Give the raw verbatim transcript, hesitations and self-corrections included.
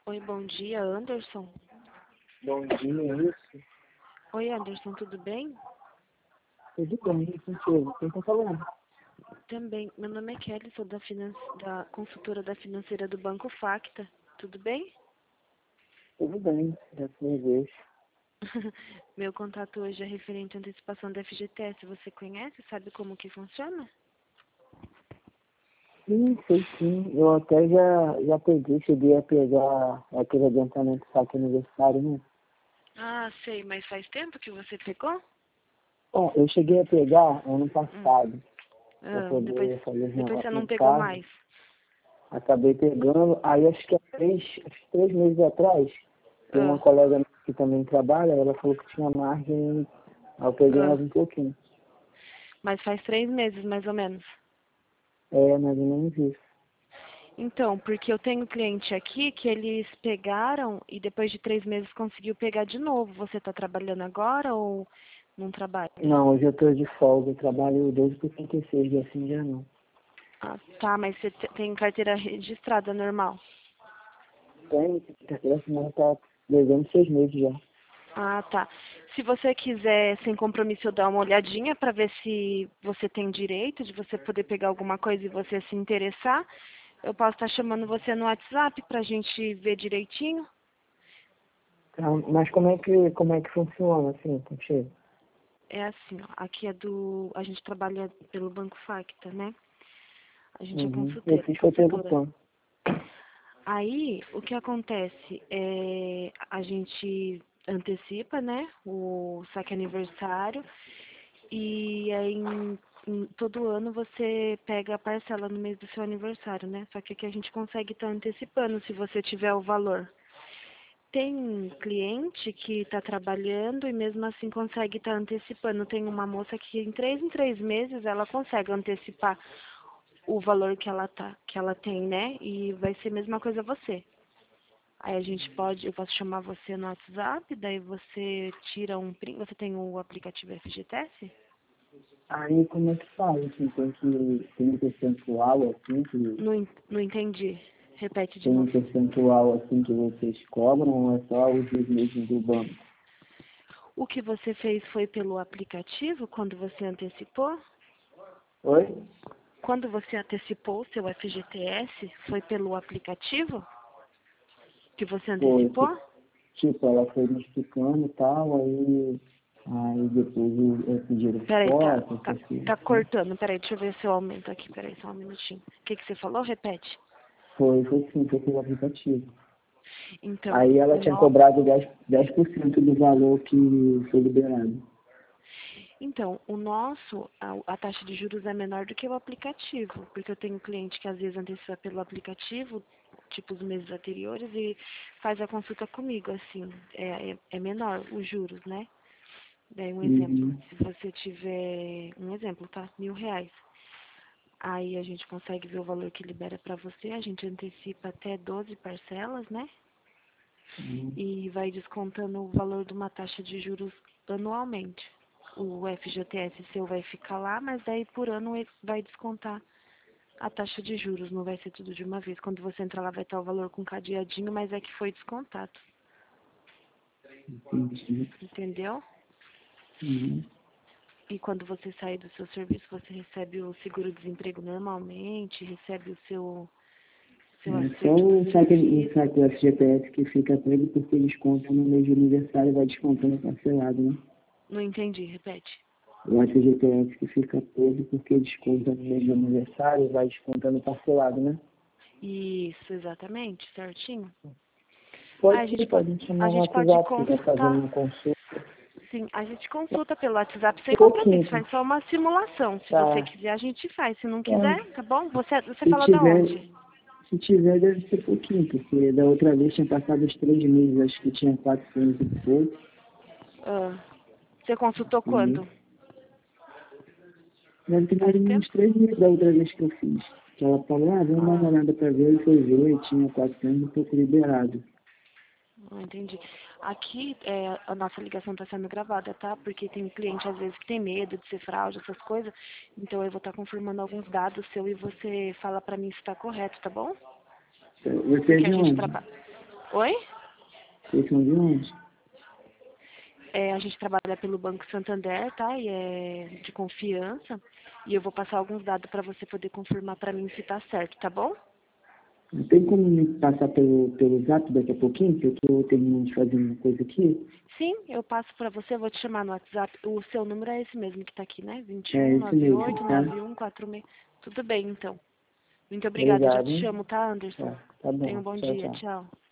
Oi, bom dia, Anderson. Bom dia, é isso? Oi, Anderson, tudo bem? Tudo bem, contigo? Quem tá falando? Também. Meu nome é Kelly, sou da, finan... da consultora da financeira do Banco Facta. Tudo bem? Tudo bem, dessa vez. Meu contato hoje é referente à antecipação da F G T S. Você conhece? Sabe como que funciona? Sim, sei sim. Eu até já, já peguei, cheguei a pegar aquele adiantamento saque aniversário, né? Ah, sei, mas faz tempo que você pegou? Bom, eu cheguei a pegar ano Hum. passado, para Ah, depois, poder fazer os depois você negócios não no pegou carro. mais? Acabei pegando, aí acho que há três, acho que três meses atrás, tem uma Ah, colega que também trabalha, ela falou que tinha margem, aí eu peguei ah. mais um pouquinho. Mas faz três meses, mais ou menos. É, mais ou menos isso. Então, porque eu tenho cliente aqui que eles pegaram e depois de três meses conseguiu pegar de novo. Você está trabalhando agora ou não trabalha? Não, hoje eu tô de folga, eu trabalho doze por trinta e seis, dia sim, dia não. Ah, tá, mas você te- tem carteira registrada normal. Tem, terceira semana tá devendo seis meses já. Ah, tá. Se você quiser, sem compromisso, eu dar uma olhadinha para ver se você tem direito de você poder pegar alguma coisa e você se interessar, eu posso estar chamando você no WhatsApp para a gente ver direitinho. Tá, mas como é que, como é que funciona, assim, contigo? É assim, ó, aqui é do... A gente trabalha pelo Banco Facta, né? A gente é Uhum. Eu consulteira, fiz foi pelo consultora. plano. Aí, o que acontece é a gente antecipa, né, o saque aniversário e aí em, em- todo ano você pega a parcela no mês do seu aniversário, né? Só que aqui a gente consegue estar antecipando se você tiver o valor. Tem cliente que está trabalhando e mesmo assim consegue estar antecipando. Tem uma moça que em três em três meses ela consegue antecipar o valor que ela tá, que ela tem, né? E vai ser a mesma coisa você. Aí a gente pode, eu posso chamar você no WhatsApp, daí você tira um print, você tem o aplicativo F G T S? Aí como é que faz, assim, tem que, tem um percentual, assim, que, Não, en- não entendi. Repete de tem um novo. percentual, assim, que vocês cobram, ou é só os juros mesmo do banco? O que você fez foi pelo aplicativo quando você antecipou? Oi? Quando você antecipou o seu F G T S, foi pelo aplicativo que você Foi, antecipou? ti- tipo, ela foi me explicando e tal, aí, aí depois eu, eu pedi Peraí, tá, foto, tá, essas coisas tá assim. cortando. Peraí, deixa eu ver se eu aumento aqui. Peraí, só um minutinho. O que, que você falou? Repete. Foi, foi sim, foi pelo aplicativo. Então, Aí ela o tinha no... cobrado dez dez por cento do valor que foi liberado. então, o nosso, a, a taxa de juros é menor do que o aplicativo, porque eu tenho cliente que às vezes antecipa pelo aplicativo, tipo os meses anteriores, e faz a consulta comigo, assim, é, é, é menor os juros, né? Daí um exemplo, Uhum. se você tiver, um exemplo, tá? Mil reais. Aí a gente consegue ver o valor que libera para você, a gente antecipa até doze parcelas, né? Uhum. E vai descontando o valor de uma taxa de juros anualmente. O F G T S seu vai ficar lá, mas daí por ano ele vai descontar a taxa de juros, não vai ser tudo de uma vez. Quando você entrar lá vai estar o valor com cadeadinho, mas é que foi descontado. Entendi. Entendeu? Uhum. E quando você sair do seu serviço, você recebe o seguro-desemprego normalmente, recebe o seu, seu É só acerto do o saque, o serviço. saque do F G T S que fica preso porque desconta no mês de aniversário e vai descontando parcelado, né? Não entendi, repete. O F G T S que fica preso porque desconta no mês de aniversário e vai descontando parcelado, né? Isso, exatamente, certinho. Ah, a Pode gente ser, pode, pode me a chamar no gente pode WhatsApp, se quiser fazer consultar. uma consulta. Sim, a gente consulta pelo WhatsApp sem Pouquinho, compromisso, faz só uma simulação. Se você tá? quiser, a gente faz. Se não quiser, É, tá bom? Você, você se fala da tiver, onde? se tiver deve ser pouquinho, porque da outra vez tinha passado os três meses, acho que tinha quatrocentos e pouco. Ah, você consultou E quando? deve ter mais Faz ou menos tempo? três meses da outra vez que eu fiz. Que ela falou, ah, vamos dar uma Ah, olhada pra ver, e foi ver, e tinha quatrocentos e pouco liberado. não entendi. Aqui é, a nossa ligação está sendo gravada, tá? Porque tem cliente às vezes que tem medo de ser fraude, essas coisas. Então eu vou estar confirmando alguns dados seu e você fala pra mim se está correto, tá bom? Você é Porque a de gente onde? trabalha. Oi? Vocês são de onde? É, a gente trabalha pelo Banco Santander, tá? E é de confiança. E eu vou passar alguns dados para você poder confirmar para mim se tá certo, tá bom? Não tem como me passar pelo, pelo zap daqui a pouquinho, que eu tô terminando de fazer uma coisa aqui? Sim, eu passo para você, eu vou te chamar no WhatsApp. O seu número é esse mesmo que tá aqui, né? É isso mesmo, tá? vinte e um, nove oito, nove um, quatro seis. Tudo bem, então. Muito obrigada, eu já Obrigado, te hein? chamo, tá, Anderson? Tá, tá Tenha um bom. bom Tchau, dia, tchau. tchau.